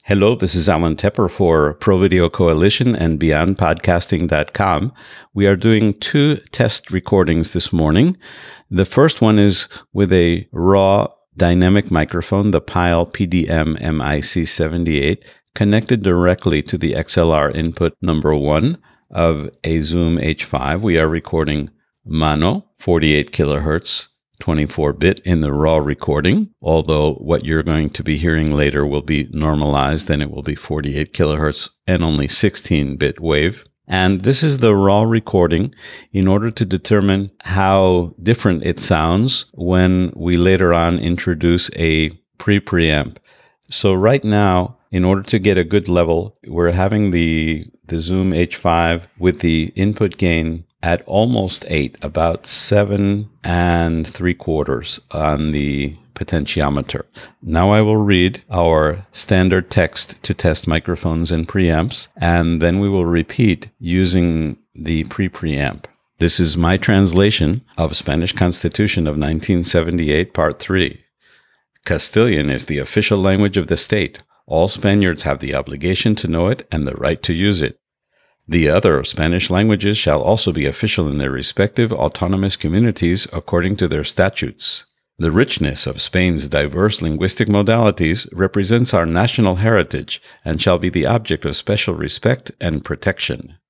Hello, this is Alan Tepper for Pro Video Coalition and BeyondPodcasting.com. We are doing 2 test recordings this morning. The first one is with a raw dynamic microphone, the Pyle PDM MIC78, connected directly to the XLR input number 1 of a Zoom H5. We are recording mono, 48 kilohertz, 24-bit in the raw recording, although what you're going to be hearing later will be normalized and it will be 48 kilohertz and only 16-bit wave. And this is the raw recording in order to determine how different it sounds when we later on introduce a preamp. So right now, in order to get a good level, we're having the Zoom H5 with the input gain at almost 8, about 7 3/4 on the potentiometer. Now I will read our standard text to test microphones and preamps, and then we will repeat using the preamp. This is my translation of Spanish Constitution of 1978, Part 3. Castilian is the official language of the state. All Spaniards have the obligation to know it and the right to use it. The other Spanish languages shall also be official in their respective autonomous communities according to their statutes. The richness of Spain's diverse linguistic modalities represents our national heritage and shall be the object of special respect and protection.